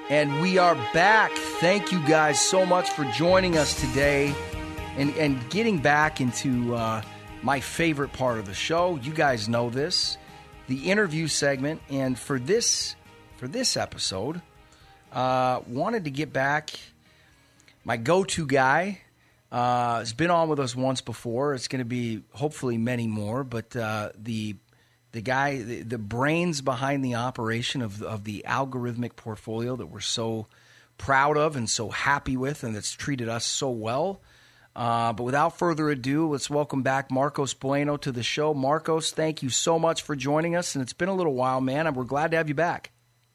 And we are back. Thank you guys so much for joining us today and getting back into my favorite part of the show. You guys know this, the interview segment. And for this episode, wanted to get back my go-to guy. Has been on with us once before. It's going to be hopefully many more, but the guy, the brains behind the operation of the algorithmic portfolio that we're so proud of and so happy with, and that's treated us so well. But without further ado, let's welcome back Marcos Bueno to the show. Marcos, thank you so much for joining us, and it's been a little while, man, and we're glad to have you back.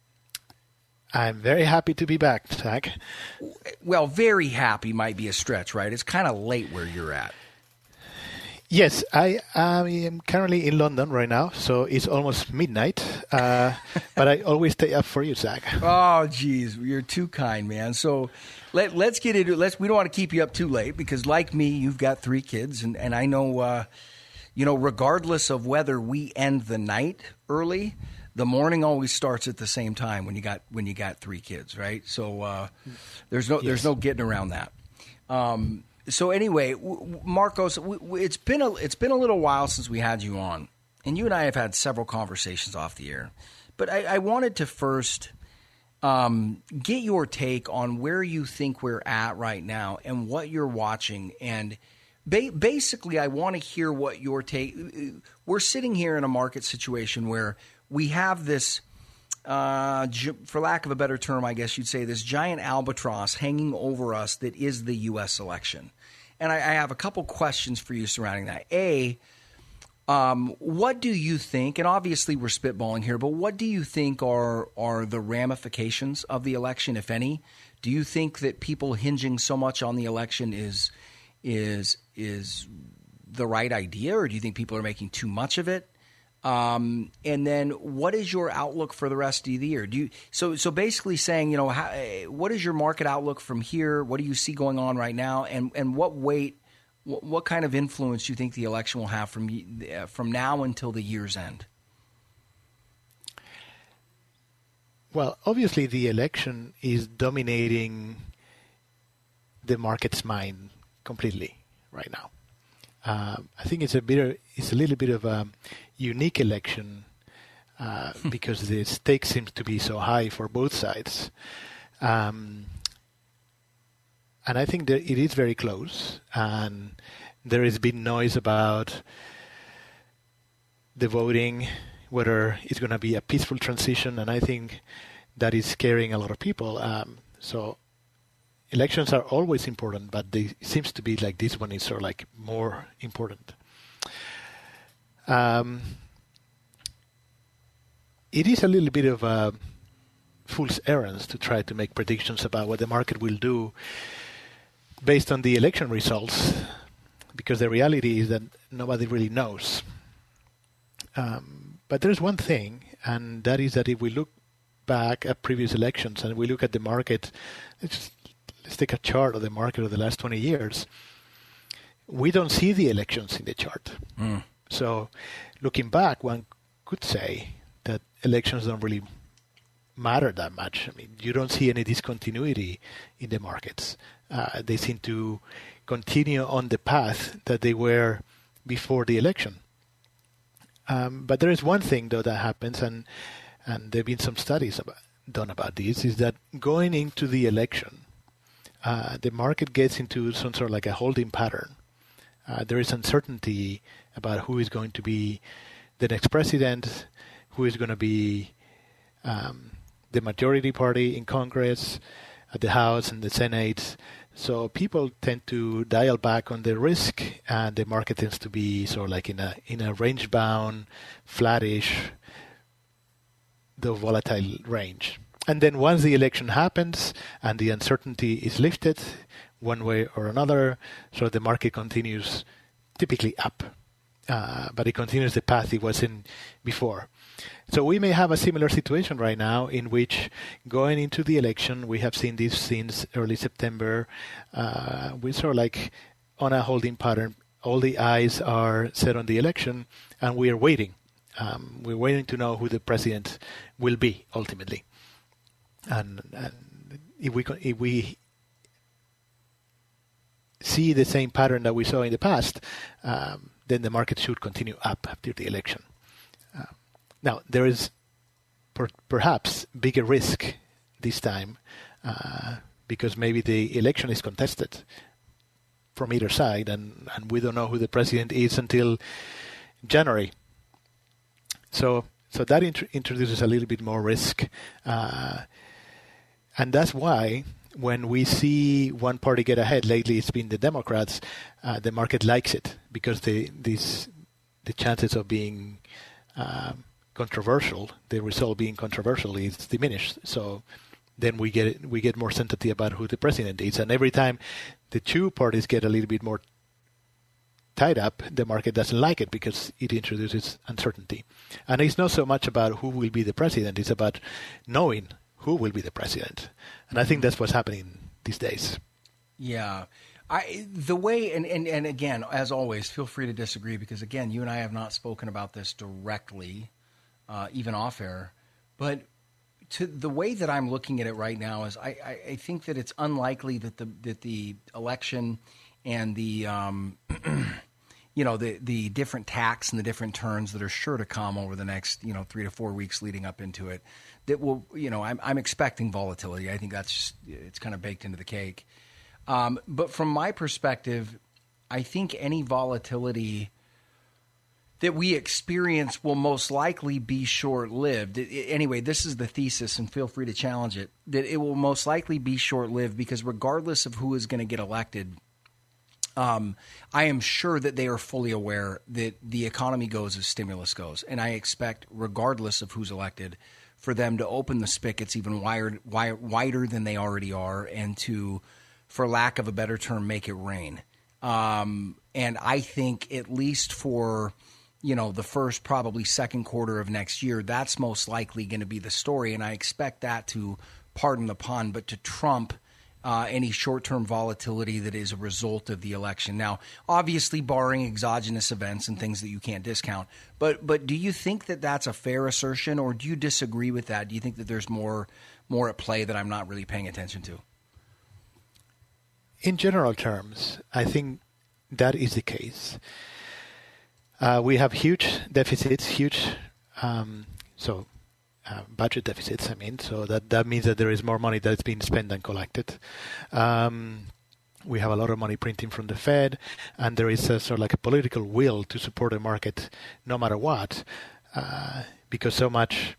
I'm very happy to be back, Zach. Well, very happy might be a stretch, right? It's kind of late where you're at. Yes, I am currently in London right now, so it's almost midnight. But I always stay up for you, Zach. Oh, geez, you're too kind, man. So let's get into it. We don't want to keep you up too late because, like me, you've got 3 kids, and I know, regardless of whether we end the night early, the morning always starts at the same time when you got 3 kids, right? So there's no getting around that. So anyway, Marcos, it's been a little while since we had you on, and you and I have had several conversations off the air. But I wanted to first get your take on where you think we're at right now and what you're watching. And basically, I want to hear what your take. We're sitting here in a market situation where we have this, for lack of a better term, I guess you'd say, this giant albatross hanging over us that is the U.S. election. And I have a couple questions for you surrounding that. A, what do you think, and obviously we're spitballing here, but what do you think are the ramifications of the election, if any? Do you think that people hinging so much on the election is the right idea, or do you think people are making too much of it? And then what is your outlook for the rest of the year? So basically saying, what is your market outlook from here? What do you see going on right now? And what kind of influence do you think the election will have from now until the year's end? Well, obviously the election is dominating the market's mind completely right now. I think it's a little bit of a unique election because the stakes seems to be so high for both sides, and I think that it is very close. And there has been noise about the voting, whether it's going to be a peaceful transition, and I think that is scaring a lot of people. So elections are always important, but it seems to be like this one is sort of like more important. It is a little bit of a fool's errands to try to make predictions about what the market will do based on the election results, because the reality is that nobody really knows. But there's one thing, and that is that if we look back at previous elections and we look at the market, let's take a chart of the market of the last 20 years. We don't see the elections in the chart. So looking back, one could say that elections don't really matter that much. I mean, you don't see any discontinuity in the markets. They seem to continue on the path that they were before the election. But there is one thing, though, that happens, and there have been some studies done about this, is that going into the election, the market gets into some sort of like a holding pattern. There is uncertainty about who is going to be the next president, who is going to be the majority party in Congress, at the House and the Senate. So people tend to dial back on the risk, and the market tends to be sort of like in a range-bound, flattish, the volatile range. And then once the election happens and the uncertainty is lifted one way or another, so the market continues typically up, but it continues the path it was in before. So we may have a similar situation right now in which going into the election, we have seen this since early September. We're sort of like on a holding pattern. All the eyes are set on the election, and we are waiting. We're waiting to know who the president will be ultimately. And if we see the same pattern that we saw in the past, then the market should continue up after the election. Now, there is perhaps bigger risk this time because maybe the election is contested from either side, and we don't know who the president is until January. So that introduces a little bit more risk. And that's why when we see one party get ahead, lately it's been the Democrats, the market likes it because the chances of being controversial, the result being controversial, is diminished. So then we get more certainty about who the president is. And every time the two parties get a little bit more tied up, the market doesn't like it because it introduces uncertainty. And it's not so much about who will be the president, it's about knowing who will be the president. And I think that's what's happening these days. Yeah. The way, and again, as always, feel free to disagree because, again, you and I have not spoken about this directly, even off air, but to the way that I'm looking at it right now is I think that it's unlikely that the election and the the different tacks and the different turns that are sure to come over the next 3 to 4 weeks leading up into it, that will I'm expecting volatility. I think it's kind of baked into the cake. But from my perspective, I think any volatility that we experience will most likely be short-lived. Anyway, this is the thesis, and feel free to challenge it, that it will most likely be short-lived because regardless of who is going to get elected, I am sure that they are fully aware that the economy goes as stimulus goes. And I expect, regardless of who's elected, for them to open the spigots even wider than they already are and to, for lack of a better term, make it rain. And I think at least for the first, probably second quarter of next year, that's most likely going to be the story. And I expect that to, pardon the pun, but to trump any short-term volatility that is a result of the election. Now, obviously, barring exogenous events and things that you can't discount. But do you think that that's a fair assertion, or do you disagree with that? Do you think that there's more at play that I'm not really paying attention to? In general terms, I think that is the case. We have huge deficits, budget deficits, so that means that there is more money that's being spent than collected. We have a lot of money printing from the Fed, and there is a sort of like a political will to support the market no matter what, because so much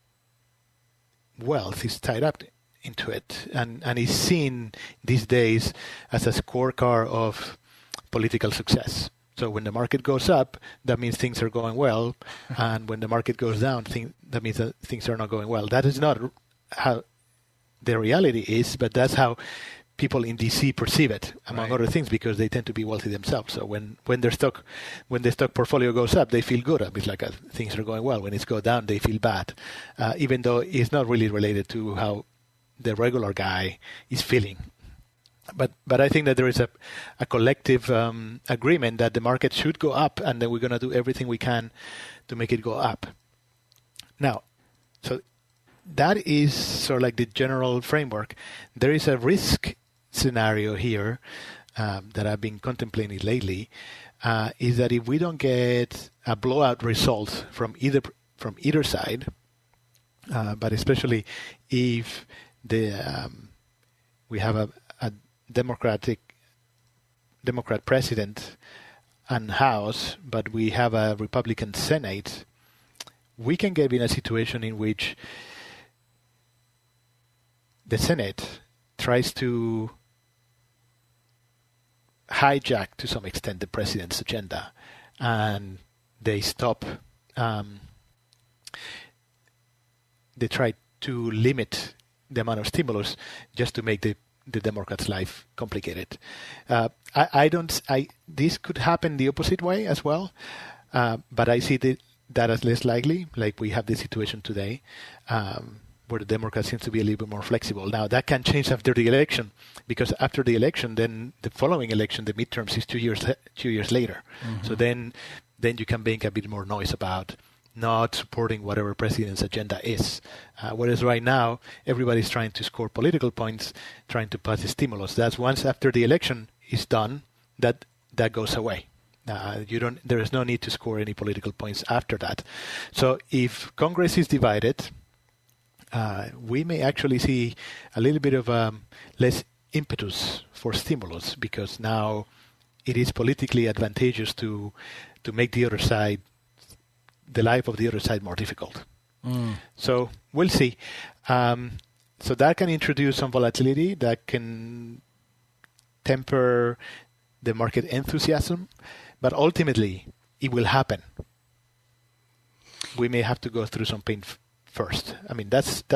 wealth is tied up into it, and is seen these days as a scorecard of political success. So when the market goes up, that means things are going well, and when the market goes down, that means that things are not going well. That is not how the reality is, but that's how people in DC perceive it, among other things, because they tend to be wealthy themselves. So when the stock portfolio goes up, they feel good. It's like things are going well. When it's go down, they feel bad, even though it's not really related to how the regular guy is feeling. But I think that there is a collective agreement that the market should go up, and that we're going to do everything we can to make it go up. Now, so that is sort of like the general framework. There is a risk scenario here that I've been contemplating lately, is that if we don't get a blowout result from either side, but especially if we have a Democrat president and House, but we have a Republican Senate, we can get in a situation in which the Senate tries to hijack to some extent the president's agenda, and they try to limit the amount of stimulus just to make the Democrats' life complicated. This could happen the opposite way as well, but I see that as less likely. Like we have this situation today, where the Democrats seems to be a little bit more flexible. Now that can change after the election, because after the election, then the following election, the midterms, is 2 years later. Mm-hmm. So then you can make a bit more noise about not supporting whatever president's agenda is. Whereas right now, everybody's trying to score political points, trying to pass the stimulus. That's once after the election is done, that goes away. There is no need to score any political points after that. So if Congress is divided, we may actually see a little bit of less impetus for stimulus, because now it is politically advantageous to make the life of the other side more difficult. So we'll see. So that can introduce some volatility, that can temper the market enthusiasm, but ultimately it will happen. We may have to go through some pain first. I mean,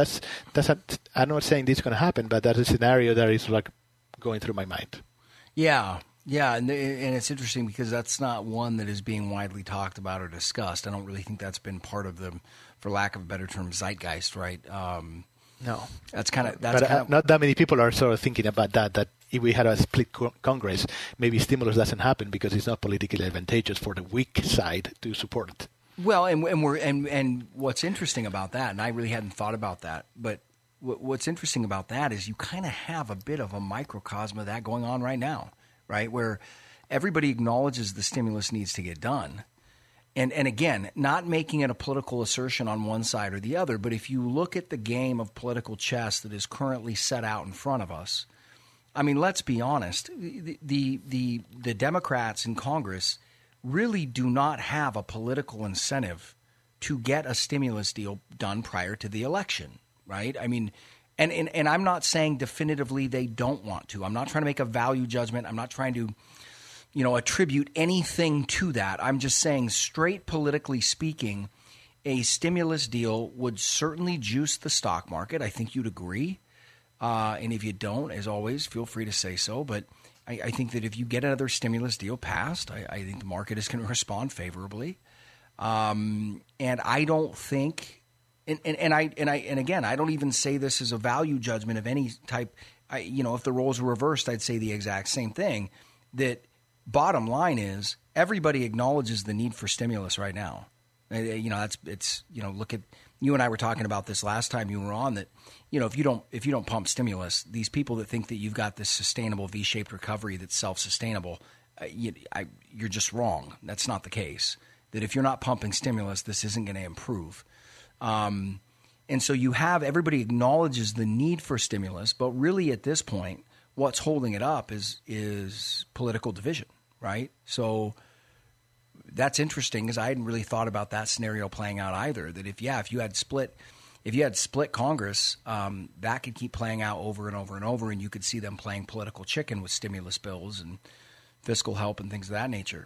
I'm not saying this is going to happen, but that's a scenario that is like going through my mind. Yeah, and it's interesting because that's not one that is being widely talked about or discussed. I don't really think that's been part of the, for lack of a better term, zeitgeist, right? No, that's kind of not that many people are sort of thinking about that if we had a split Congress, maybe stimulus doesn't happen because it's not politically advantageous for the weak side to support it. Well, and what's interesting about that, and I really hadn't thought about that, but what's interesting about that is you kind of have a bit of a microcosm of that going on right now, right? Where everybody acknowledges the stimulus needs to get done. And again, not making it a political assertion on one side or the other, but if you look at the game of political chess that is currently set out in front of us, I mean, let's be honest, the Democrats in Congress really do not have a political incentive to get a stimulus deal done prior to the election, right? I mean, and I'm not saying definitively they don't want to. I'm not trying to make a value judgment. I'm not trying to, attribute anything to that. I'm just saying, straight politically speaking, a stimulus deal would certainly juice the stock market. I think you'd agree. And if you don't, as always, feel free to say so. But I think that if you get another stimulus deal passed, I think the market is going to respond favorably. And I don't think, and again, I don't even say this as a value judgment of any type. If the roles were reversed, I'd say the exact same thing. That bottom line is everybody acknowledges the need for stimulus right now. Look at, you and I were talking about this last time you were on, that if you don't pump stimulus, these people that think that you've got this sustainable V-shaped recovery that's self-sustainable, you're just wrong. That's not the case. That if you're not pumping stimulus, this isn't going to improve. And so you have, everybody acknowledges the need for stimulus, but really at this point, what's holding it up is political division, right? So that's interesting, because I hadn't really thought about that scenario playing out either. That if you had split Congress, that could keep playing out over and over and over, and you could see them playing political chicken with stimulus bills and fiscal help and things of that nature.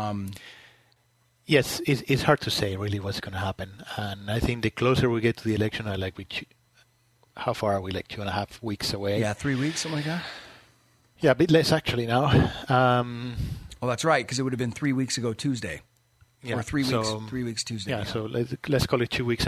Yes, it's hard to say really what's going to happen, and I think the closer we get to the election, how far are we? 2.5 weeks away? Yeah, 3 weeks, something like that. Yeah, a bit less actually now. Well, that's right, because it would have been 3 weeks ago Tuesday. Yeah, or 3 weeks. 3 weeks Tuesday. Yeah, so let's call it 2.5 weeks.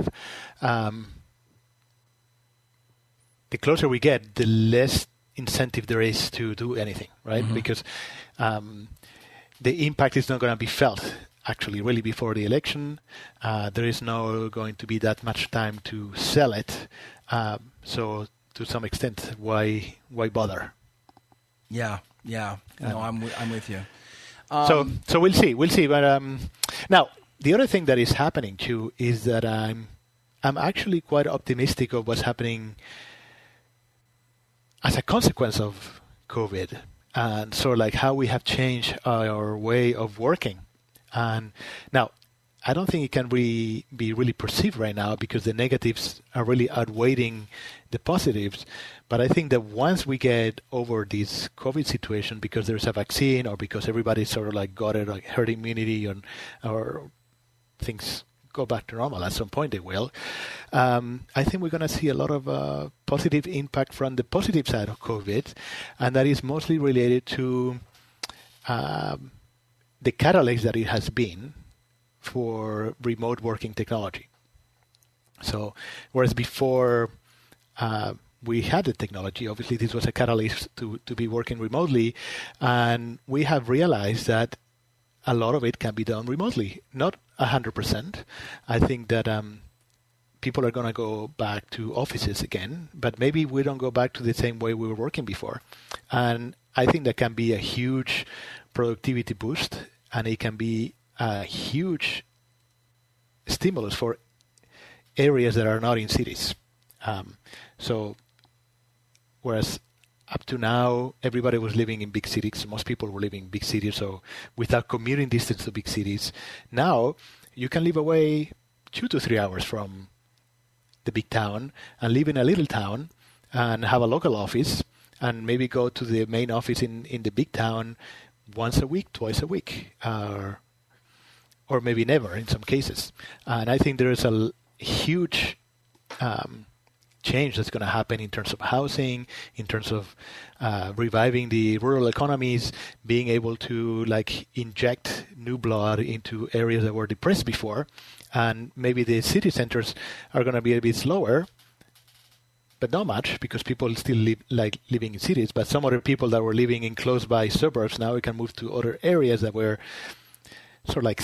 The closer we get, the less incentive there is to do anything, right? Mm-hmm. Because the impact is not going to be felt actually really before the election. There is no going to be that much time to sell it. So to some extent, why bother? Yeah. No, I'm with you. So we'll see. But now the other thing that is happening too is that I'm actually quite optimistic of what's happening as a consequence of COVID, and sort of like how we have changed our way of working. And now, I don't think it can be really perceived right now because the negatives are really outweighing the positives. But I think that once we get over this COVID situation, because there's a vaccine or because everybody sort of like got it, like herd immunity, or things go back to normal, at some point they will, I think we're going to see a lot of positive impact from the positive side of COVID. And that is mostly related to the catalyst that it has been for remote working technology. So whereas before we had the technology, obviously this was a catalyst to be working remotely, and we have realized that a lot of it can be done remotely. Not 100%. I think that people are going to go back to offices again, but maybe we don't go back to the same way we were working before. And I think that can be a huge productivity boost, and it can be a huge stimulus for areas that are not in cities. So whereas up to now, everybody was living in big cities. Most people were living in big cities, so without commuting distance to big cities. Now, you can live away 2 to 3 hours from the big town and live in a little town and have a local office and maybe go to the main office in the big town once a week, twice a week, or maybe never in some cases. And I think there is a huge change that's going to happen in terms of housing, in terms of reviving the rural economies, being able to inject new blood into areas that were depressed before. And maybe the city centers are going to be a bit slower, but not much, because people still living in cities. But some other people that were living in close by suburbs, now we can move to other areas that were sort of like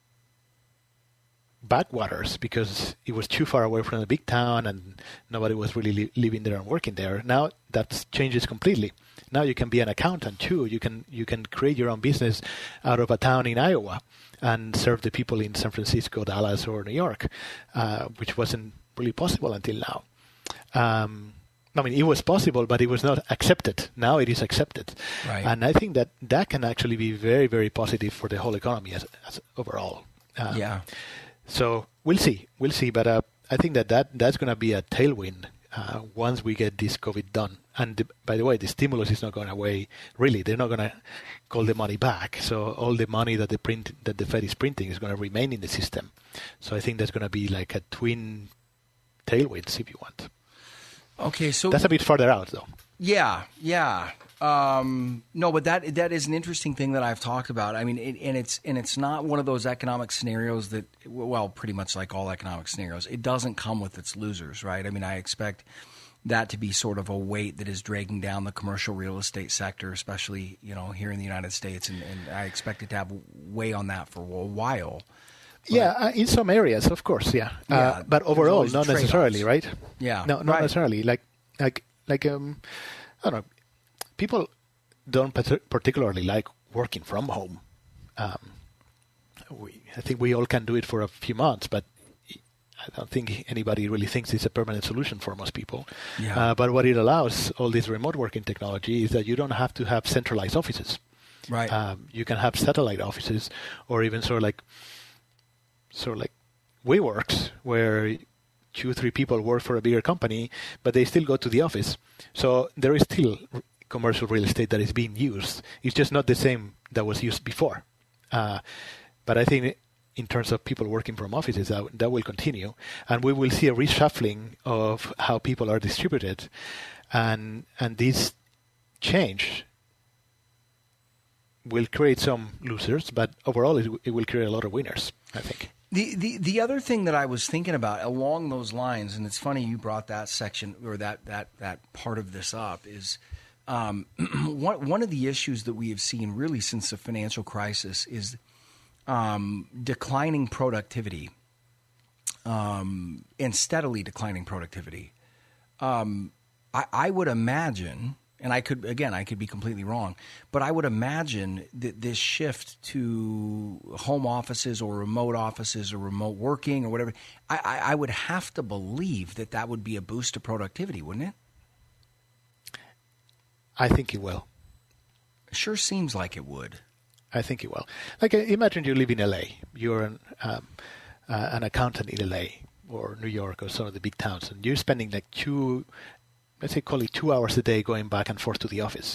backwaters, because it was too far away from the big town and nobody was really living there and working there. Now that changes completely. Now you can be an accountant too. You can create your own business out of a town in Iowa and serve the people in San Francisco, Dallas, or New York, which wasn't really possible until now. It was possible, but it was not accepted. Now it is accepted. Right. And I think that can actually be very, very positive for the whole economy as overall. Yeah. So we'll see. But I think that's going to be a tailwind once we get this COVID done. And by the way, the stimulus is not going away. Really, they're not going to call the money back. So all the money that the Fed is printing is going to remain in the system. So I think that's going to be like a twin tailwinds, if you want. Okay, so that's a bit farther out, though. Yeah. No, but that is an interesting thing that I've talked about. I mean, it's not one of those economic scenarios that, well, pretty much like all economic scenarios, it doesn't come with its losers, right? I mean, I expect that to be sort of a weight that is dragging down the commercial real estate sector, especially, here in the United States, and I expect it to have weigh on that for a while. But, in some areas, of course, yeah. But overall, not necessarily, right? Yeah, no, not necessarily. Like I don't know. People don't particularly like working from home. I think we all can do it for a few months, but I don't think anybody really thinks it's a permanent solution for most people. Yeah. But what it allows, all this remote working technology, is that you don't have to have centralized offices. Right. You can have satellite offices, or even sort of like WeWorks, where 2 or 3 people work for a bigger company, but they still go to the office. So there is still commercial real estate that is being used. It's just not the same that was used before. But I think in terms of people working from offices, that will continue. And we will see a reshuffling of how people are distributed. And this change will create some losers, but overall it will create a lot of winners, I think. The other thing that I was thinking about along those lines, and it's funny you brought that section or that part of this up, is one of the issues that we have seen really since the financial crisis is declining productivity, and steadily declining productivity. I would imagine, and I could be completely wrong, but I would imagine that this shift to home offices or remote offices or remote working or whatever, I would have to believe that would be a boost to productivity, wouldn't it? I think it will. It sure seems like it would. I think it will. Like, imagine you live in LA. You're an accountant in LA or New York or some of the big towns, and you're spending like 2 hours a day going back and forth to the office.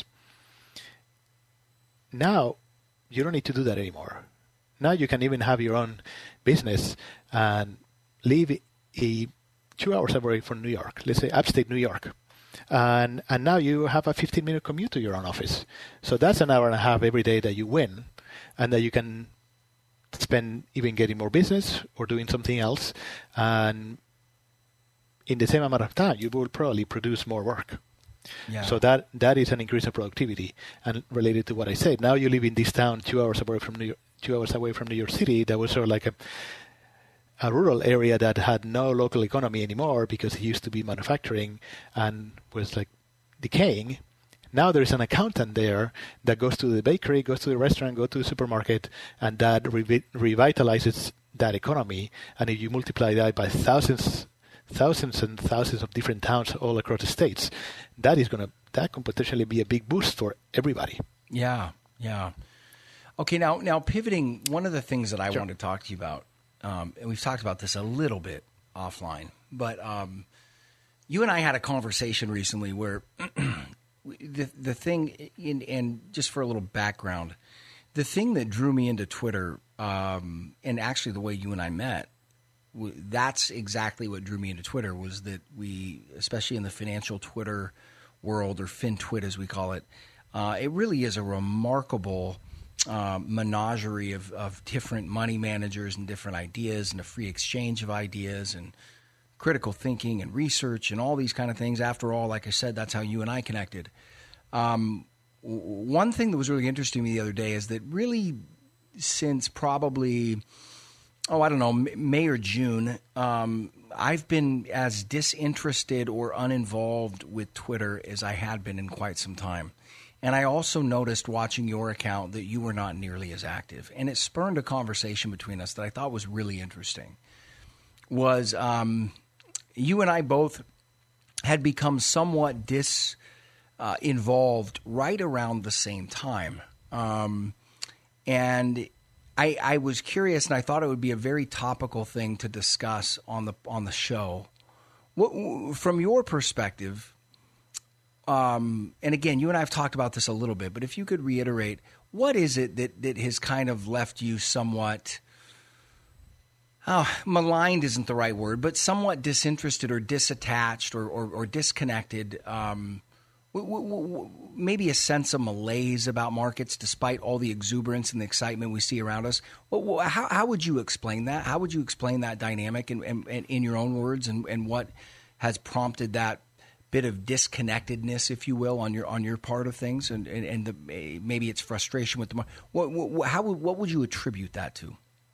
Now, you don't need to do that anymore. Now you can even have your own business and live 2 hours away from New York, let's say upstate New York. And now you have a 15-minute commute to your own office. So that's an hour and a half every day that you win, and that you can spend even getting more business or doing something else. And in the same amount of time, you will probably produce more work. Yeah. So that is an increase in productivity. And related to what I said, now you live in this town 2 hours away from 2 hours away from New York City, that was sort of like a rural area that had no local economy anymore because it used to be manufacturing and was like decaying. Now there's an accountant there that goes to the bakery, goes to the restaurant, goes to the supermarket, and that revitalizes that economy. And if you multiply that by thousands and thousands of different towns all across the states, that can potentially be a big boost for everybody. Yeah. Okay, now pivoting, one of the things that I Sure. want to talk to you about, and we've talked about this a little bit offline, but you and I had a conversation recently where the thing, and just for a little background, the thing that drew me into Twitter, and actually the way you and I met, that's exactly what drew me into Twitter, was that we, especially in the financial Twitter world, or FinTwit as we call it, it really is a remarkable menagerie of different money managers and different ideas, and a free exchange of ideas and critical thinking and research and all these kind of things. After all, like I said, that's how you and I connected. One thing that was really interesting to me the other day is that really since probably, May or June, I've been as disinterested or uninvolved with Twitter as I had been in quite some time. And I also noticed watching your account that you were not nearly as active. And it spurned a conversation between us that I thought was really interesting. Was you and I both had become somewhat involved right around the same time. And I was curious, and I thought it would be a very topical thing to discuss on the show. From your perspective, and again, you and I have talked about this a little bit, but if you could reiterate, what is it that has kind of left you somewhat, maligned isn't the right word, but somewhat disinterested or disattached or disconnected, maybe a sense of malaise about markets despite all the exuberance and the excitement we see around us? How would you explain that? How would you explain that dynamic and in your own words, and what has prompted that bit of disconnectedness, if you will, on your part of things, and maybe it's frustration with the market? What would you attribute that to?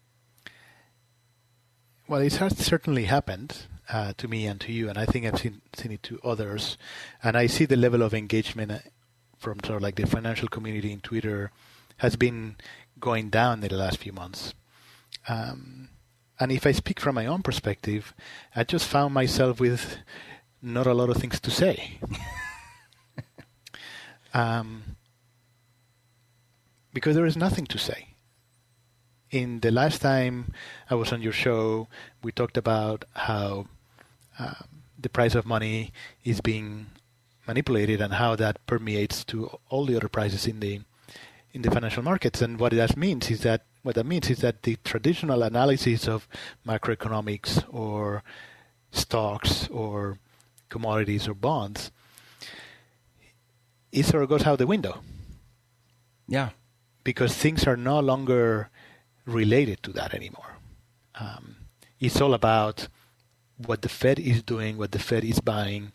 Well, it has certainly happened to me and to you, and I think I've seen it to others. And I see the level of engagement from sort of like the financial community in Twitter has been going down in the last few months. And if I speak from my own perspective, I just found myself with not a lot of things to say. Because there is nothing to say. In the last time I was on your show, we talked about how the price of money is being manipulated and how that permeates to all the other prices in the financial markets. And what that means is that the traditional analysis of macroeconomics or stocks or commodities or bonds, it sort of goes out the window. Yeah. Because things are no longer related to that anymore. It's all about what the Fed is doing, what the Fed is buying,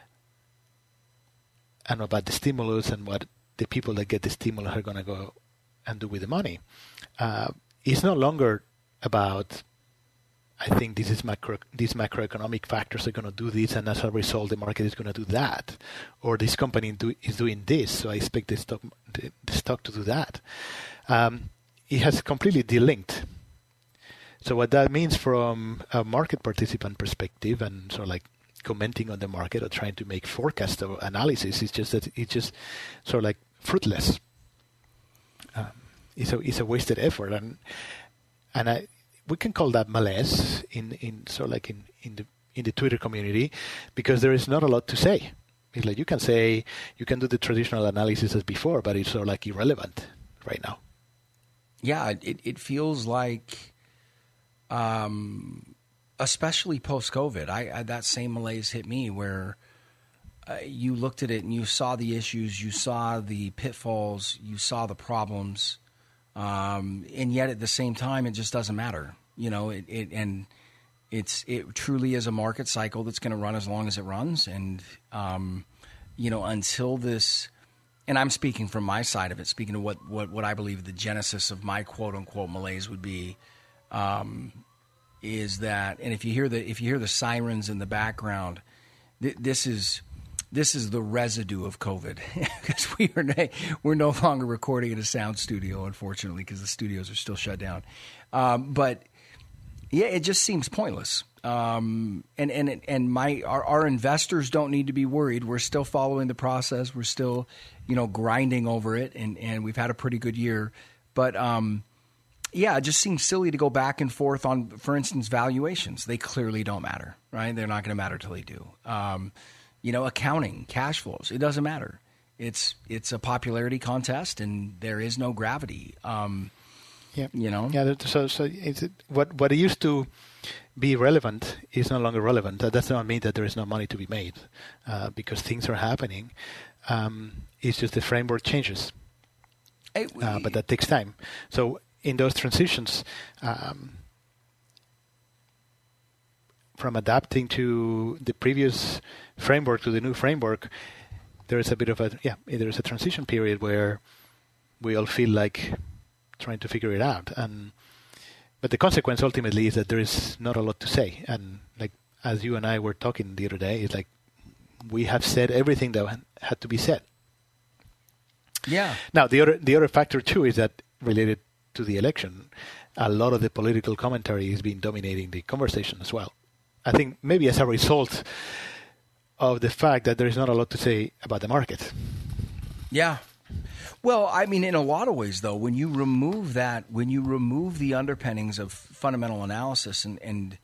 and about the stimulus and what the people that get the stimulus are going to go and do with the money. It's no longer about, I think these macroeconomic factors are going to do this, and as a result, the market is going to do that, or this company is doing this, so I expect the stock to do that. It has completely delinked. So what that means from a market participant perspective, and sort of like commenting on the market or trying to make forecast or analysis, is just that it's just sort of like fruitless. It's a wasted effort, and we can call that malaise in sort of like in the Twitter community, because there is not a lot to say. It's like you can do the traditional analysis as before, but it's sort of like irrelevant right now. Yeah, it feels like, especially post-COVID, that same malaise hit me, where you looked at it and you saw the issues, you saw the pitfalls, you saw the problems, and yet at the same time, it just doesn't matter. You know, it truly is a market cycle that's going to run as long as it runs, and until this and I'm speaking from my side of it, speaking of what I believe the genesis of my quote unquote malaise would be, is that, and if you hear the sirens in the background, this is the residue of COVID, because we're no longer recording in a sound studio, unfortunately, because the studios are still shut down. But yeah, it just seems pointless. And our investors don't need to be worried. We're still following the process. We're still, grinding over it, and we've had a pretty good year. But yeah, it just seems silly to go back and forth on, for instance, valuations. They clearly don't matter, right? They're not going to matter till they do. Accounting, cash flows, it doesn't matter. It's a popularity contest, and there is no gravity. Yeah. Yeah. So it's, what used to be relevant is no longer relevant. That does not mean that there is no money to be made, because things are happening. It's just the framework changes, but that takes time. So in those transitions, from adapting to the previous framework to the new framework, there is a bit of there is a transition period where we all feel like trying to figure it out, but the consequence ultimately is that there is not a lot to say. And like as you and I were talking the other day, it's like we have said everything that had to be said. Yeah. Now the other factor too is that related to the election, a lot of the political commentary has been dominating the conversation as well. I think maybe as a result of the fact that there is not a lot to say about the market. Yeah. Well, I mean, in a lot of ways, though, when you remove the underpinnings of fundamental analysis, and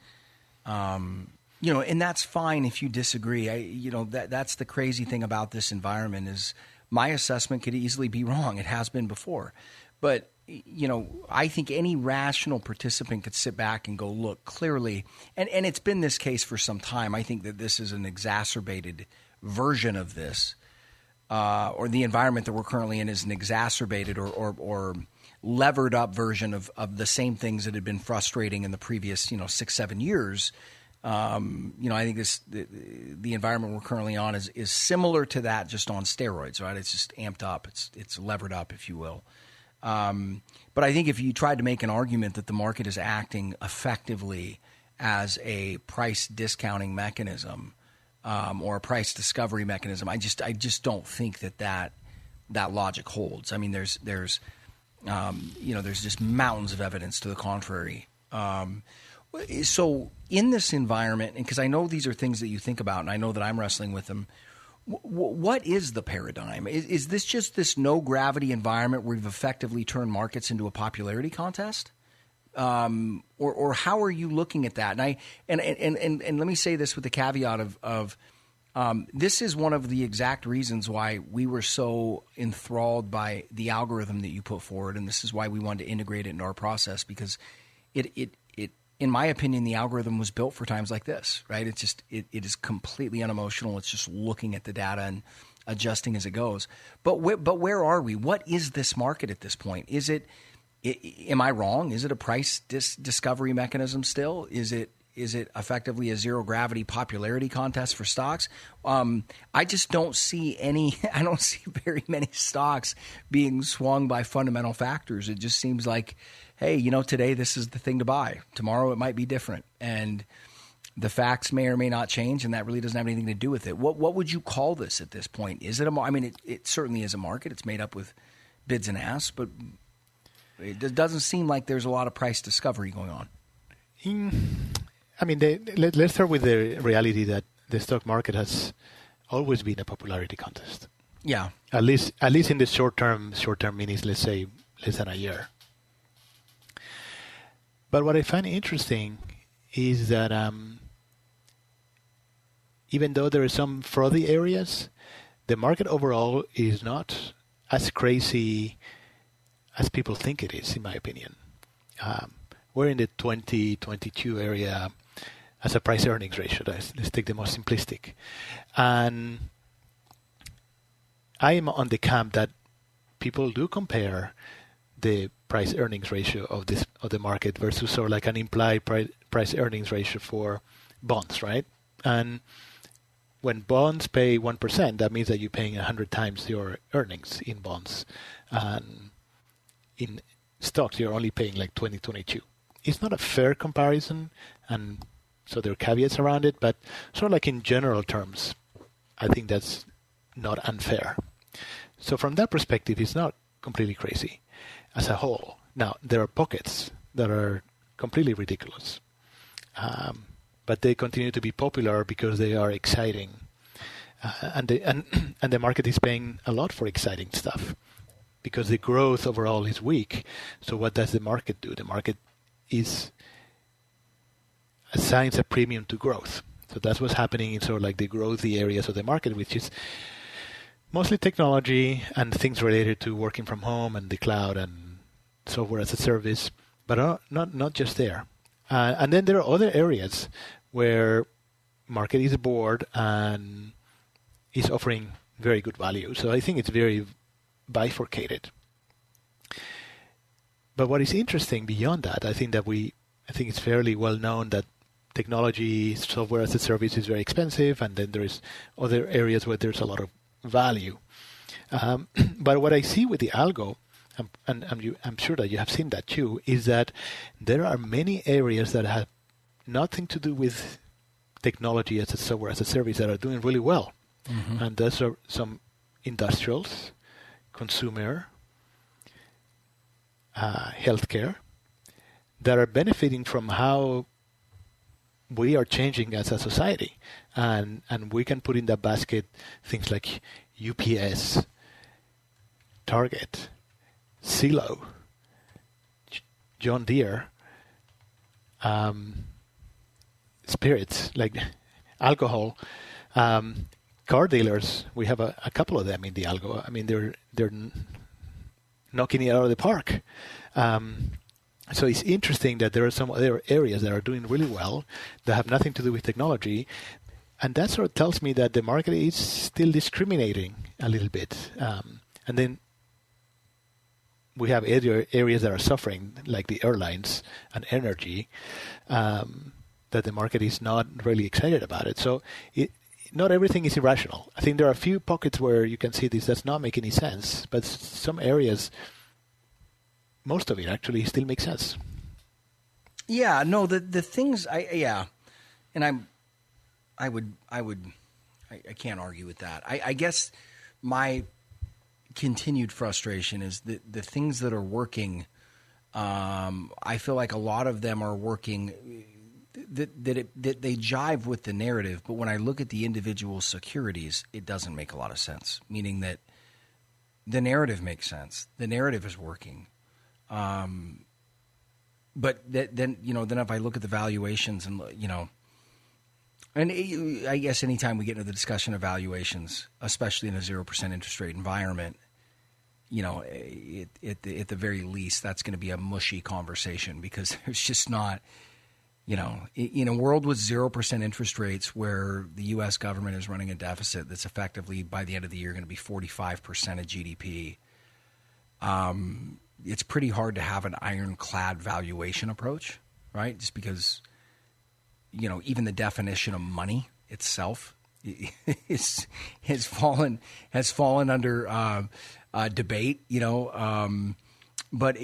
that's fine if you disagree. That's the crazy thing about this environment is my assessment could easily be wrong. It has been before, but I think any rational participant could sit back and go, look, clearly, and it's been this case for some time. I think that this is an exacerbated version of this. Or the environment that we're currently in is an exacerbated or levered up version of the same things that had been frustrating in the previous 6-7 years. I think the environment we're currently on is similar to that, just on steroids, right? It's just amped up. It's levered up, if you will. But I think if you tried to make an argument that the market is acting effectively as a price discounting mechanism, or a price discovery mechanism, I just don't think that logic holds. I mean, there's just mountains of evidence to the contrary. So in this environment, and because I know these are things that you think about, and I know that I'm wrestling with them, what is the paradigm? Is this just this no gravity environment where we've effectively turned markets into a popularity contest? Or how are you looking at that? And let me say this with the caveat of this is one of the exact reasons why we were so enthralled by the algorithm that you put forward, and this is why we wanted to integrate it into our process, because it in my opinion, the algorithm was built for times like this, right? It's just it is completely unemotional. It's just looking at the data and adjusting as it goes. But where are we? What is this market at this point? Is it? Am I wrong? Is it a price discovery mechanism still? Is it effectively a zero gravity popularity contest for stocks? I just don't see I don't see very many stocks being swung by fundamental factors. It just seems like, hey, today this is the thing to buy. Tomorrow it might be different, and the facts may or may not change, and that really doesn't have anything to do with it. What would you call this at this point? Is it I mean, it certainly is a market. It's made up with bids and asks, but it doesn't seem like there's a lot of price discovery going on. Let's start with the reality that the stock market has always been a popularity contest. Yeah. At least in the short term means, let's say, less than a year. But what I find interesting is that even though there are some frothy areas, the market overall is not as crazy as people think it is, in my opinion. We're in the 20-22 area as a price-earnings ratio. Let's take the most simplistic. And I am on the camp that people do compare the price-earnings ratio of the market versus sort of like an implied price-earnings ratio for bonds, right? And when bonds pay 1%, that means that you're paying 100 times your earnings in bonds. And in stocks, you're only paying like 2022. It's not a fair comparison, and so there are caveats around it, but sort of like in general terms, I think that's not unfair. So from that perspective, it's not completely crazy as a whole. Now, there are pockets that are completely ridiculous, but they continue to be popular because they are exciting, and the market is paying a lot for exciting stuff because the growth overall is weak. So what does the market do? The market assigns a premium to growth. So that's what's happening in sort of like the growthy areas of the market, which is mostly technology and things related to working from home and the cloud and software as a service, but not just there. And then there are other areas where market is bored and is offering very good value. So I think it's very bifurcated. But what is interesting beyond that, I think it's fairly well known that technology, software as a service is very expensive, and then there is other areas where there's a lot of value. But what I see with the algo, and I'm sure that you have seen that too, is that there are many areas that have nothing to do with technology as a software as a service that are doing really well. Mm-hmm. And those are some industrials, consumer, healthcare, that are benefiting from how we are changing as a society. And we can put in that basket things like UPS, Target, Zillow, John Deere, spirits like alcohol, car dealers. We have a couple of them in the algo. I mean, they're knocking it out of the park. So it's interesting that there are some other areas that are doing really well that have nothing to do with technology, and that sort of tells me that the market is still discriminating a little bit. And then we have areas that are suffering, like the airlines and energy, that the market is not really excited about it. So not everything is irrational. I think there are a few pockets where you can see this does not make any sense, but some areas, most of it actually still makes sense. Yeah, no, the things and I can't argue with that. I guess my continued frustration is that the things that are working, I feel like a lot of them are working that they jive with the narrative, but when I look at the individual securities, it doesn't make a lot of sense. Meaning that the narrative makes sense, the narrative is working, but then if I look at the valuations and and I guess anytime we get into the discussion of valuations, especially in a 0% interest rate environment, at the very least, that's going to be a mushy conversation because there's just not. In a world with 0% interest rates where the U.S. government is running a deficit that's effectively by the end of the year going to be 45% of GDP, it's pretty hard to have an ironclad valuation approach, right? Just because, even the definition of money itself has fallen under debate, but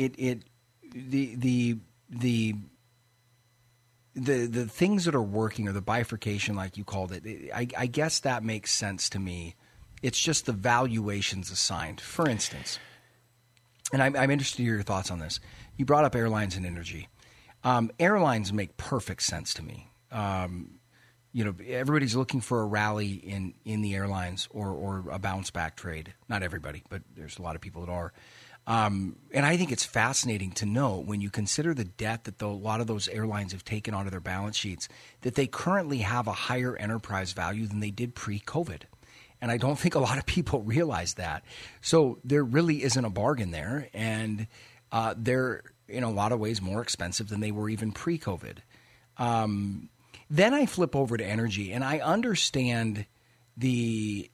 the things that are working, or the bifurcation, like you called it, I guess that makes sense to me. It's just the valuations assigned. For instance, and I'm interested to hear your thoughts on this. You brought up airlines and energy. Airlines make perfect sense to me. Everybody's looking for a rally in the airlines or a bounce back trade. Not everybody, but there's a lot of people that are. And I think it's fascinating to know, when you consider the debt that a lot of those airlines have taken onto their balance sheets, that they currently have a higher enterprise value than they did pre-COVID. And I don't think a lot of people realize that. So there really isn't a bargain there. And they're, in a lot of ways, more expensive than they were even pre-COVID. Then I flip over to energy, and I understand the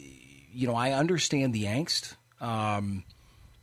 angst.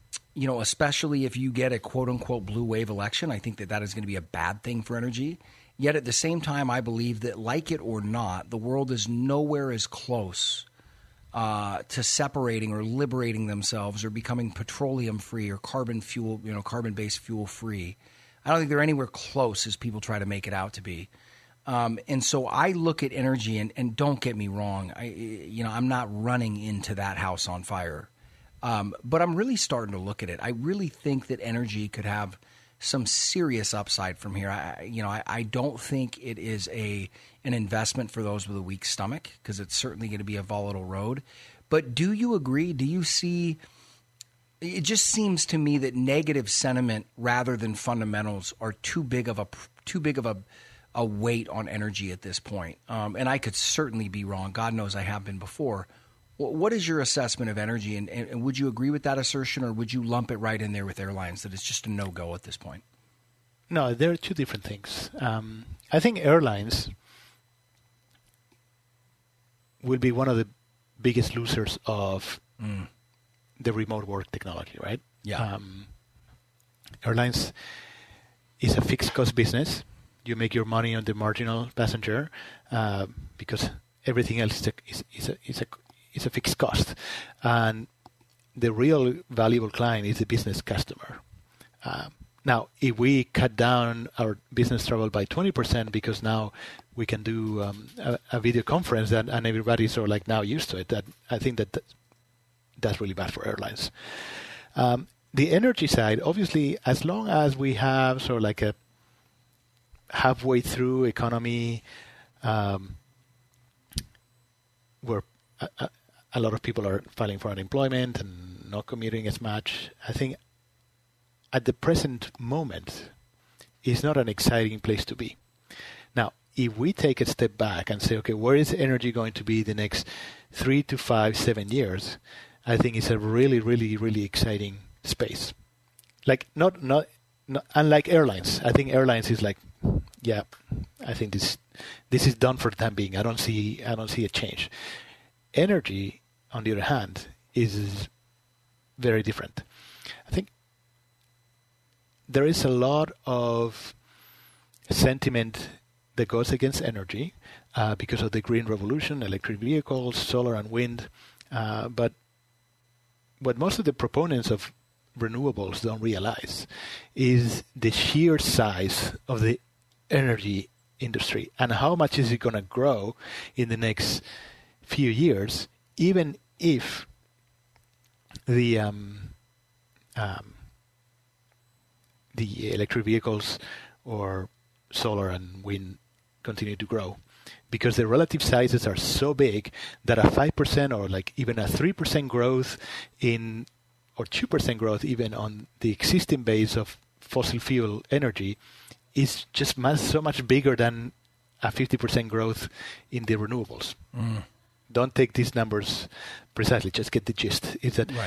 Especially if you get a quote-unquote blue wave election, I think that is going to be a bad thing for energy. Yet at the same time, I believe that, like it or not, the world is nowhere as close to separating or liberating themselves or becoming petroleum-free or carbon-based fuel-free. I don't think they're anywhere close as people try to make it out to be. And so I look at energy, and don't get me wrong, I'm not running into that house on fire. But I'm really starting to look at it. I really think that energy could have some serious upside from here. I don't think it is an investment for those with a weak stomach, because it's certainly going to be a volatile road. But do you agree? Do you see? It just seems to me that negative sentiment rather than fundamentals are too big of a weight on energy at this point. And I could certainly be wrong. God knows I have been before. What is your assessment of energy, and would you agree with that assertion, or would you lump it right in there with airlines, that it's just a no-go at this point? No, there are two different things. I think airlines will be one of the biggest losers of the remote work technology, right? Yeah. Airlines is a fixed cost business. You make your money on the marginal passenger because everything else is a fixed cost, and the real valuable client is the business customer. Now, if we cut down our business travel by 20% because now we can do a video conference and everybody's sort of like now used to it, that I think that's really bad for airlines. The energy side, obviously, as long as we have sort of like a halfway through economy where a lot of people are filing for unemployment and not commuting as much, I think at the present moment is not an exciting place to be. Now, if we take a step back and say, okay, where is energy going to be the next 3 to 5, 7 years? I think it's a really, really, really exciting space. Like not unlike airlines. I think airlines is like, yeah, I think this is done for the time being. I don't see a change. Energy, on the other hand, is very different. I think there is a lot of sentiment that goes against energy because of the green revolution, electric vehicles, solar and wind. But what most of the proponents of renewables don't realize is the sheer size of the energy industry and how much is it going to grow in the next few years, even if the electric vehicles or solar and wind continue to grow, because the relative sizes are so big that a 5% or like even a 3% growth or 2% growth even on the existing base of fossil fuel energy is just so much bigger than a 50% growth in the renewables. Don't take these numbers precisely, just get the gist. It's that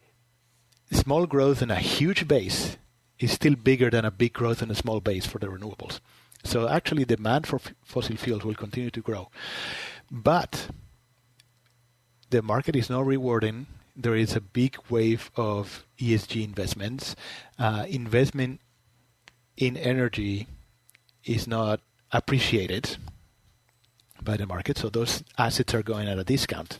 small growth in a huge base is still bigger than a big growth in a small base for the renewables. So actually demand for fossil fuels will continue to grow. But the market is not rewarding. There is a big wave of ESG investments. Investment in energy is not appreciated by the market, so those assets are going at a discount.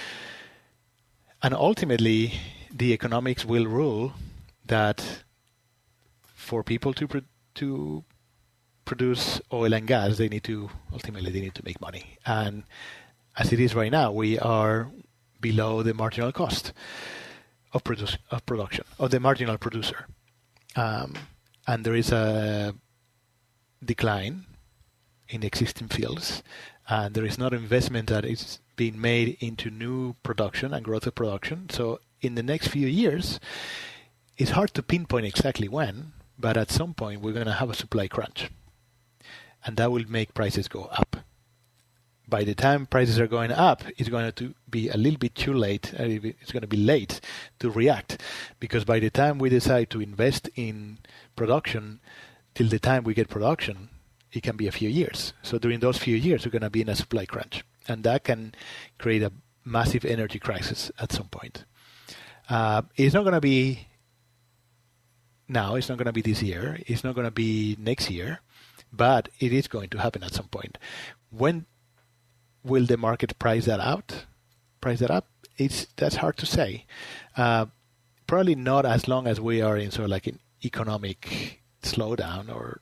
And ultimately, the economics will rule that for people to produce oil and gas, they need to make money. And as it is right now, we are below the marginal cost of production of the marginal producer, and there is a decline in existing fields, and there is not investment that is being made into new production and growth of production. So in the next few years, it's hard to pinpoint exactly when, but at some point we're going to have a supply crunch, and that will make prices go up. By the time prices are going up, it's going to be a little bit too late. It's going to be late to react, because by the time we decide to invest in production, till the time we get production, it can be a few years. So during those few years, we're going to be in a supply crunch, and that can create a massive energy crisis at some point. It's not going to be now. It's not going to be this year. It's not going to be next year. but it is going to happen at some point. When will the market price that out? Price that up? That's hard to say. Probably not as long as we are in sort of like an economic slowdown or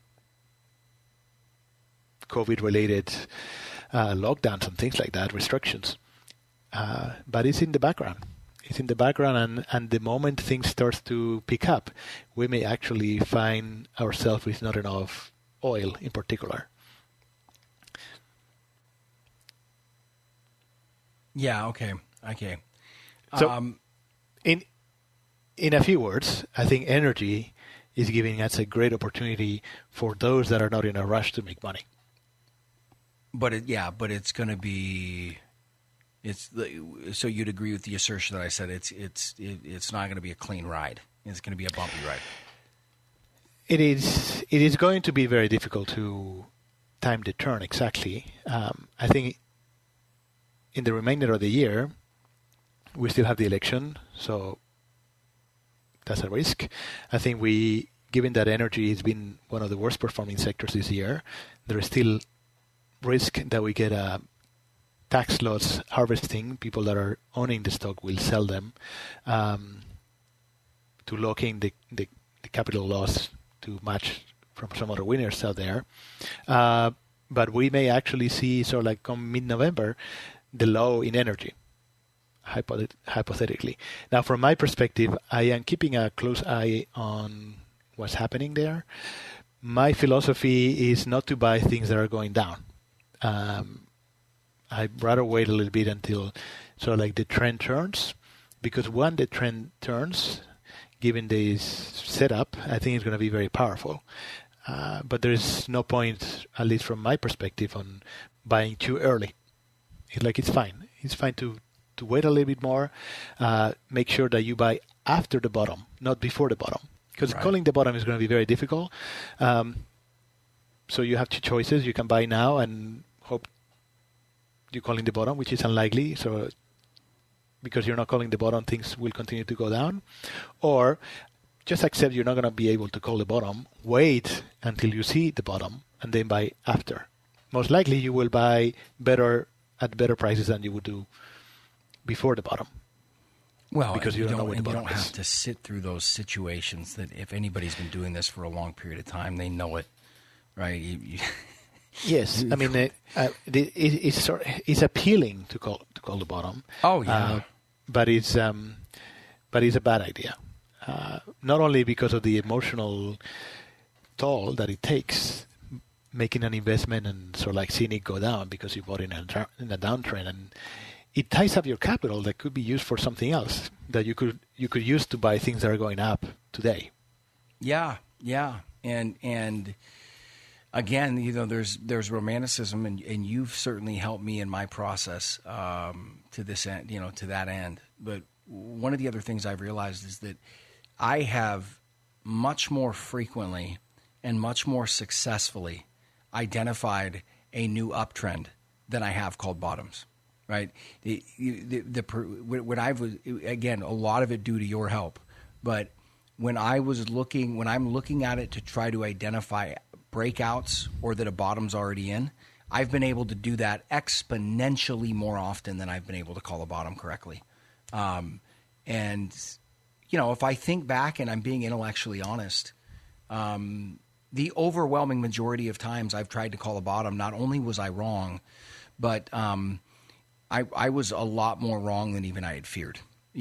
COVID-related lockdowns and things like that, restrictions. But it's in the background. It's in the background, and the moment things start to pick up, we may actually find ourselves with not enough oil in particular. Yeah, okay. So, in a few words, I think energy is giving us a great opportunity for those that are not in a rush to make money. But it's going to be. So you'd agree with the assertion that I said it's not going to be a clean ride. It's going to be a bumpy ride. It is going to be very difficult to time the turn exactly. I think in the remainder of the year, we still have the election, so that's a risk. I think given that energy has been one of the worst performing sectors this year, there is still risk that we get a tax loss harvesting. People that are owning the stock will sell them to lock in the capital loss to match from some other winners out there. But we may actually see, sort of like come mid-November, the low in energy, hypothetically. Now, from my perspective, I am keeping a close eye on what's happening there. My philosophy is not to buy things that are going down. I'd rather wait a little bit until sort of like the trend turns, because when the trend turns, given this setup, I think it's going to be very powerful. But there is no point, at least from my perspective, on buying too early. It's fine. It's fine to wait a little bit more. Make sure that you buy after the bottom, not before the bottom, because calling the bottom is going to be very difficult. So you have two choices. You can buy now and hope you're calling the bottom, which is unlikely. So because you're not calling the bottom, things will continue to go down. Or just accept you're not going to be able to call the bottom. Wait until you see the bottom and then buy after. Most likely you will buy at better prices than you would do before the bottom. Well, because you don't know what the bottom you don't have to sit through those situations that if anybody's been doing this for a long period of time, they know it, right? Yes, I mean it's appealing to call the bottom. Oh yeah, but it's a bad idea. Not only because of the emotional toll that it takes making an investment and sort of like seeing it go down because you bought in a downtrend, and it ties up your capital that could be used for something else that you could use to buy things that are going up today. Yeah, and again, there's romanticism, and you've certainly helped me in my process to this end, to that end. But one of the other things I've realized is that I have much more frequently and much more successfully identified a new uptrend than I have called bottoms. Right? When again, a lot of it due to your help, but when I'm looking at it to try to identify breakouts or that a bottom's already in, I've been able to do that exponentially more often than I've been able to call a bottom correctly. And if I think back and I'm being intellectually honest, the overwhelming majority of times I've tried to call a bottom, not only was I wrong, but I was a lot more wrong than even I had feared.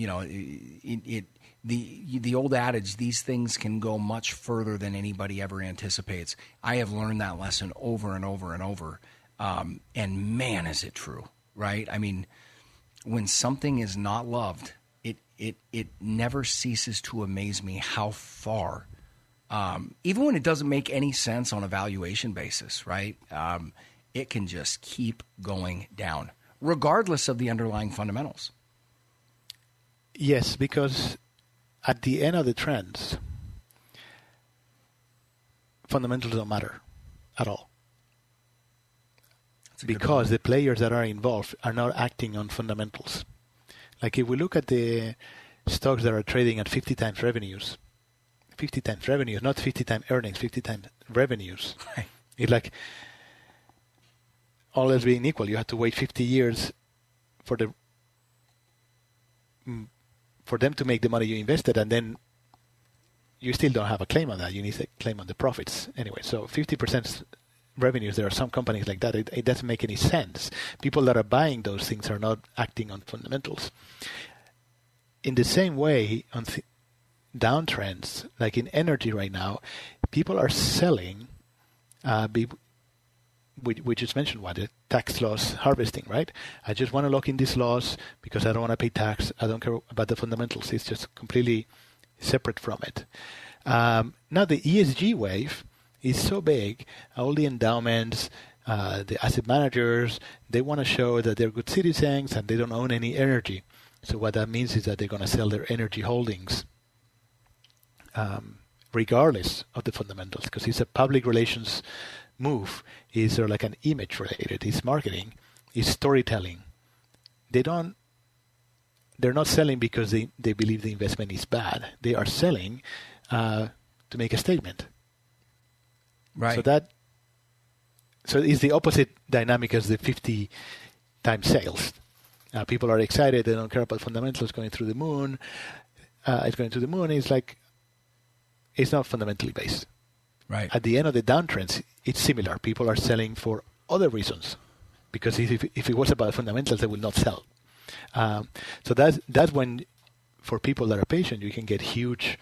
The old adage, these things can go much further than anybody ever anticipates. I have learned that lesson over and over and over. And man, is it true, right? I mean, when something is not loved, it never ceases to amaze me how far, even when it doesn't make any sense on a valuation basis, right? It can just keep going down, regardless of the underlying fundamentals. Yes, because at the end of the trends, fundamentals don't matter at all. Because the players that are involved are not acting on fundamentals. Like if we look at the stocks that are trading at 50 times revenues, not 50 times earnings, 50 times revenues. Right. It's like all else being equal, you have to wait 50 years for them to make the money you invested, and then you still don't have a claim on that. You need a claim on the profits anyway. So 50% revenues, there are some companies like that. It doesn't make any sense. People that are buying those things are not acting on fundamentals. In the same way, on downtrends, like in energy right now, people are selling. We just mentioned the tax loss harvesting, right? I just want to lock in this loss because I don't want to pay tax. I don't care about the fundamentals. It's just completely separate from it. Now the ESG wave is so big. All the endowments, the asset managers, they want to show that they're good citizens and they don't own any energy. So what that means is that they're going to sell their energy holdings regardless of the fundamentals, because it's a public relations move. Is there like an image related? It's marketing, it's storytelling. They're not selling because they believe the investment is bad. They are selling to make a statement. Right. So it's the opposite dynamic as the 50 times sales. People are excited. They don't care about fundamentals going through the moon. It's going to the moon. It's like, it's not fundamentally based. Right. At the end of the downtrends, it's similar. People are selling for other reasons, because if it was about fundamentals, they will not sell. So that's when, for people that are patient, you can get huge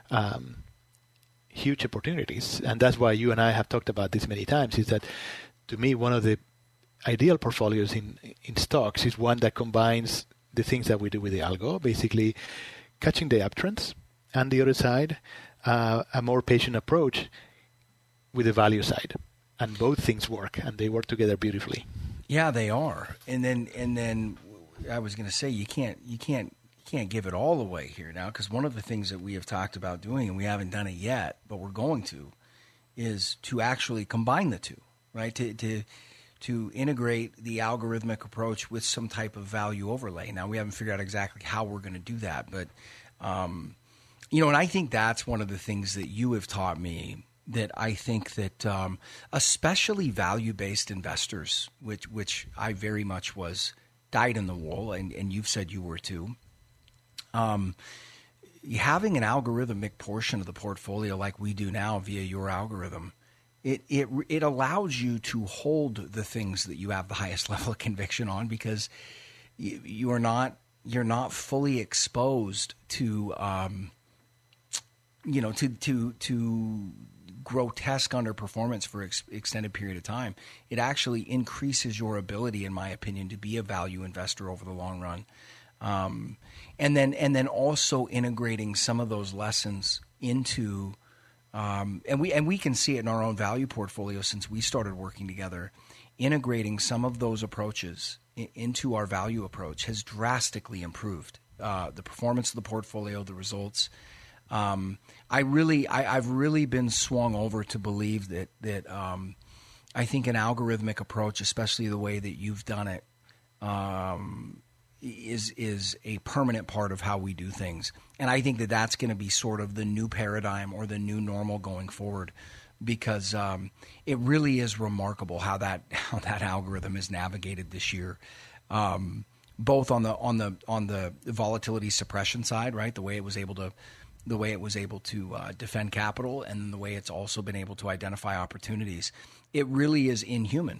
opportunities. And that's why you and I have talked about this many times, is that, to me, one of the ideal portfolios in stocks is one that combines the things that we do with the algo, basically catching the uptrends, and the other side, a more patient approach with the value side. And both things work, and they work together beautifully. Yeah, they are. And then I was going to say, you can't give it all away here now, because one of the things that we have talked about doing, and we haven't done it yet, but we're going to, is to actually combine the two, right? To integrate the algorithmic approach with some type of value overlay. Now, we haven't figured out exactly how we're going to do that, but and I think that's one of the things that you have taught me, that I think that especially value-based investors, which I very much was dyed in the wool, and you've said you were too, having an algorithmic portion of the portfolio like we do now via your algorithm, it allows you to hold the things that you have the highest level of conviction on, because you're not fully exposed to to grotesque underperformance for extended period of time. It actually increases your ability, in my opinion, to be a value investor over the long run. And then also integrating some of those lessons into and we can see it in our own value portfolio since we started working together. Integrating some of those approaches into our value approach has drastically improved the performance of the portfolio, the results. I've really been swung over to believe that I think an algorithmic approach, especially the way that you've done it, is a permanent part of how we do things. And I think that that's going to be sort of the new paradigm or the new normal going forward, because it really is remarkable how that algorithm is navigated this year, both on the volatility suppression side, right? The way it was able to defend capital, and the way it's also been able to identify opportunities. It really is inhuman.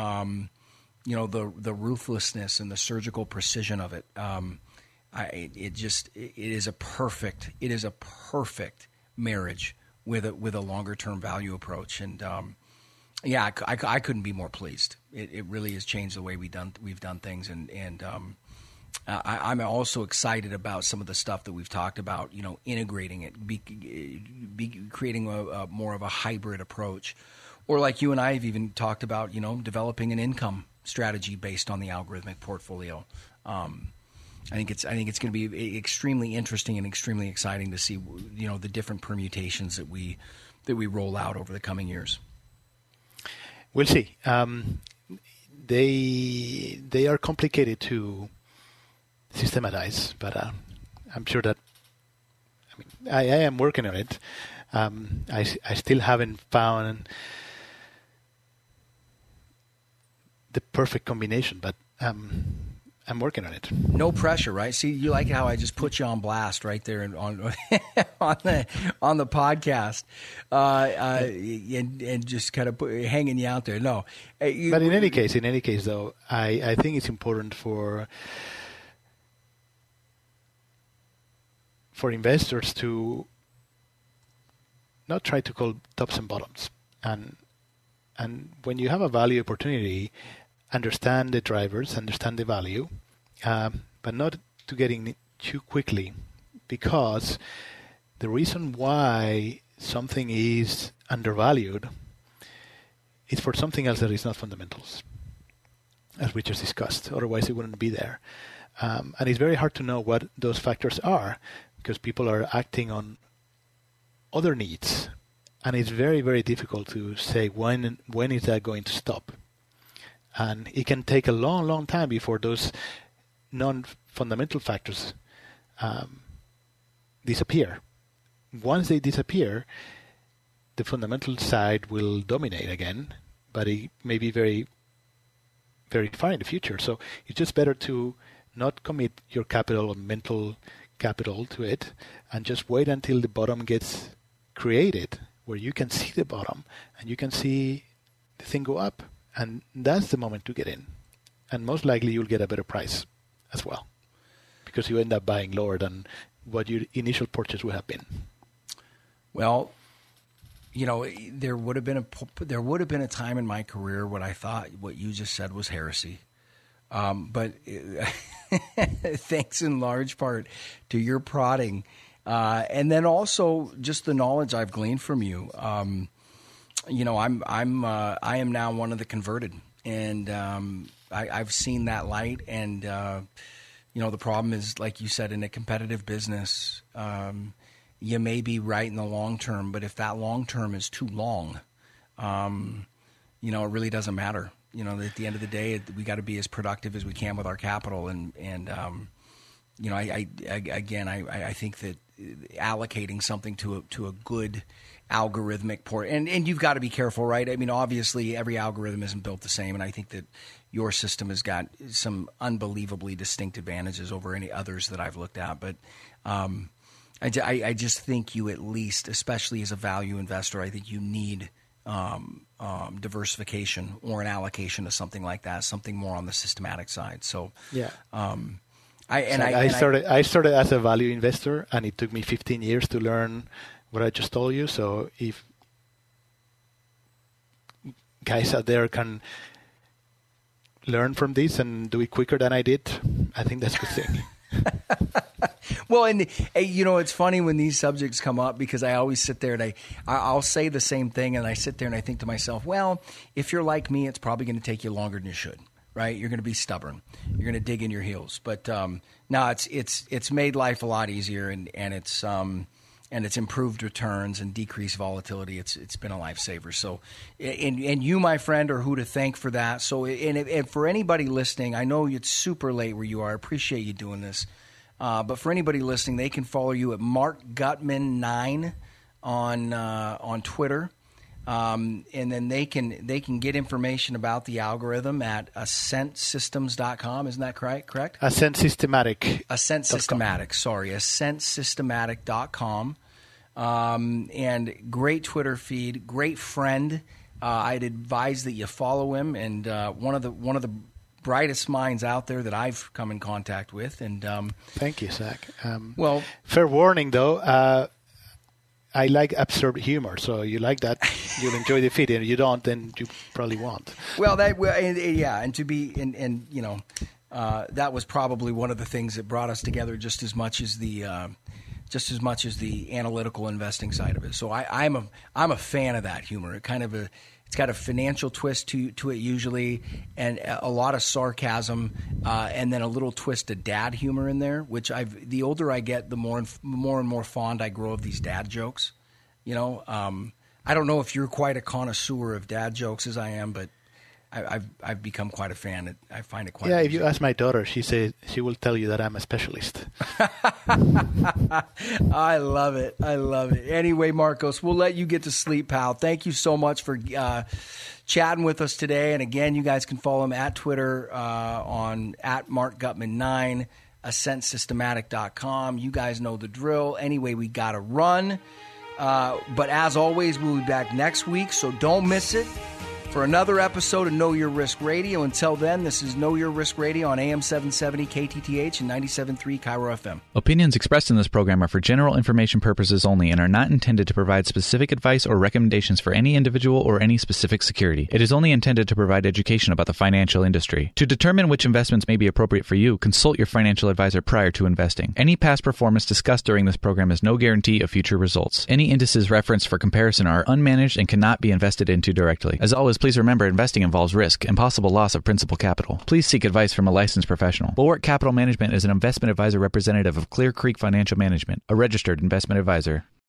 The ruthlessness and the surgical precision of it. It is a perfect marriage with a longer term value approach. And I couldn't be more pleased. It really has changed the way we've done things. And I'm also excited about some of the stuff that we've talked about. Integrating it, creating a more of a hybrid approach, or like you and I have even talked about. Developing an income strategy based on the algorithmic portfolio. I think it's going to be extremely interesting and extremely exciting to see the different permutations that we roll out over the coming years. We'll see. They are complicated to systematize, but I'm sure that I am working on it. I still haven't found the perfect combination, but I'm working on it. No pressure, right? See, you like how I just put you on blast right there on on the podcast, and just kind of hanging you out there. No, but in any case, though, I think it's important for investors to not try to call tops and bottoms, and when you have a value opportunity, understand the drivers, understand the value, but not to get in too quickly, because the reason why something is undervalued is for something else that is not fundamentals, as we just discussed. Otherwise, it wouldn't be there. And it's very hard to know what those factors are, because people are acting on other needs, and it's very, very difficult to say when is that going to stop. And it can take a long, long time before those non-fundamental factors disappear. Once they disappear, the fundamental side will dominate again, but it may be very, very far in the future. So it's just better to not commit your capital or mental capital to it, and just wait until the bottom gets created, where you can see the bottom and you can see the thing go up. And that's the moment to get in. And most likely you'll get a better price as well, because you end up buying lower than what your initial purchase would have been. Well, you know, there would have been a time in my career when I thought what you just said was heresy. But thanks in large part to your prodding, and then also just the knowledge I've gleaned from you. You know, I am now one of the converted, and I've seen that light. And you know, the problem is, like you said, in a competitive business, you may be right in the long term, but if that long term is too long, you know, it really doesn't matter. You know, at the end of the day, we got to be as productive as we can with our capital, and you know, I think that allocating something to a good algorithmic port, and you've got to be careful, right? I mean, obviously, every algorithm isn't built the same, and I think that your system has got some unbelievably distinct advantages over any others that I've looked at. But I just think you, at least, especially as a value investor, I think you need diversification or an allocation to something like that, something more on the systematic side. So yeah. I started as a value investor, and it took me 15 years to learn what I just told you. So if guys out there can learn from this and do it quicker than I did, I think that's a good thing. Well, and you know, it's funny when these subjects come up, because I always sit there and I'll say the same thing, and I sit there and I think to myself, well, if you're like me, it's probably going to take you longer than you should. Right, you're going to be stubborn. You're going to dig in your heels. But no, it's made life a lot easier, and it's improved returns and decreased volatility. It's been a lifesaver. So, and you, my friend, are who to thank for that. So, and for anybody listening, I know it's super late where you are. I appreciate you doing this. But for anybody listening, they can follow you at Mark Gutman 9 on Twitter. And then they can get information about the algorithm at AscentSystems.com. Isn't that correct? Ascent Systematic. Ascent Systematic. Sorry, AscentSystematic.com. And great Twitter feed, great friend. I'd advise that you follow him, and one of the brightest minds out there that I've come in contact with. And thank you, Zach. Well, fair warning though. I like absurd humor, so you like that, you'll enjoy the feed, and you don't, then you probably won't. Well, and to be, and you know, that was probably one of the things that brought us together, just as much as the analytical investing side of it. So I'm a fan of that humor. It's got a financial twist to it usually, and a lot of sarcasm, and then a little twist of dad humor in there. Which the older I get, the more and more fond I grow of these dad jokes. You know, I don't know if you're quite a connoisseur of dad jokes as I am, but I've become quite a fan. I find it quite. Yeah, if you ask my daughter, she will tell you that I'm a specialist. I love it. Anyway, Marcos, we'll let you get to sleep, pal. Thank you so much for chatting with us today. And again, you guys can follow him at Twitter on @MarkGutman9, AscentSystematic.com. You guys know the drill. Anyway, we got to run. But as always, we'll be back next week, so don't miss it for another episode of Know Your Risk Radio. Until then, this is Know Your Risk Radio on AM 770 KTTH and 97.3 Cairo FM. Opinions expressed in this program are for general information purposes only and are not intended to provide specific advice or recommendations for any individual or any specific security. It is only intended to provide education about the financial industry. To determine which investments may be appropriate for you, consult your financial advisor prior to investing. Any past performance discussed during this program is no guarantee of future results. Any indices referenced for comparison are unmanaged and cannot be invested into directly. As always, please remember investing involves risk and possible loss of principal capital. Please seek advice from a licensed professional. Bulwark Capital Management is an investment advisor representative of Clear Creek Financial Management, a registered investment advisor.